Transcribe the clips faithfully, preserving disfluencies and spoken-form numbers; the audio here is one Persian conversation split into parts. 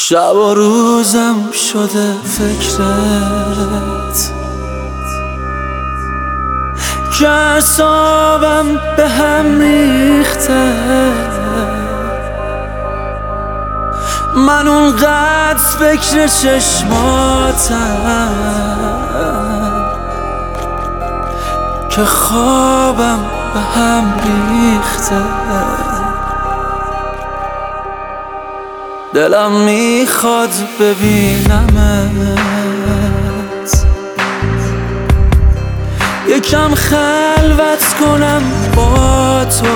شب و روزم شده فکرت که اعصابم به هم ریخته. من اونقدر فکر چشماتم که خوابم به هم ریخته. دلم میخواد ببینمت، یکم خلوت کنم با تو،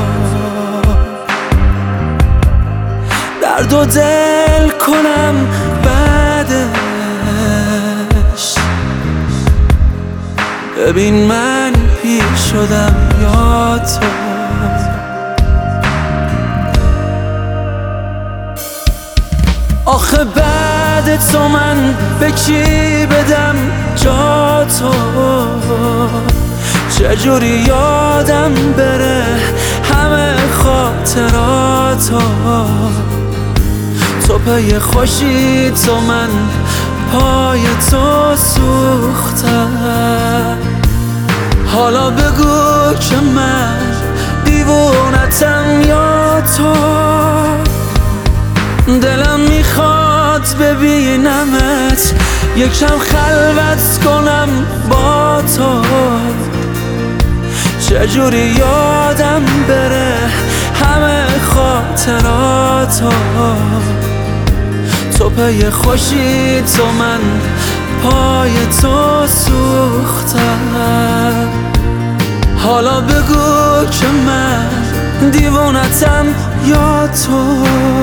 درد و دل کنم بعدش. ببین من پیر شدم یا تو. آخه بعد تو من به کی بدم جا تو؟ چجوری یادم بره همه خاطراتو؟ تو پی خوشی تو من پای تو سوختم. حالا بگو که من دیوونتم یا تو؟ دلم میخواد ببینمت، یکم خلوت کنم با تو. چجوری یادم بره همه خاطراتو؟ تو پی خوشی تو من پای تو سوختم. حالا بگو که من دیوونتم یا تو؟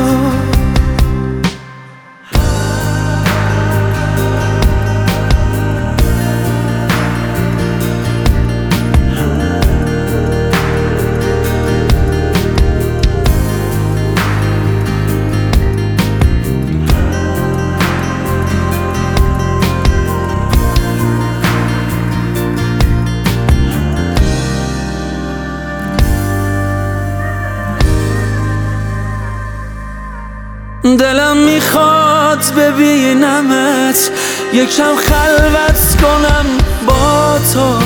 دلم میخواد ببینمت، یکم خلوت کنم با تو.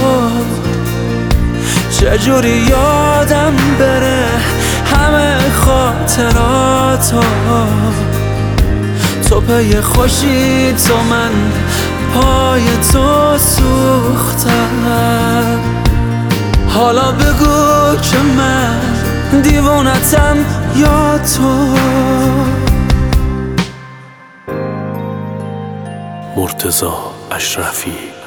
چجوری یادم بره همه خاطراتو؟ تو پی خوشی تو من پای تو سوختم. حالا بگو که من دیوونتم یا تو؟ مرتضی اشرفی.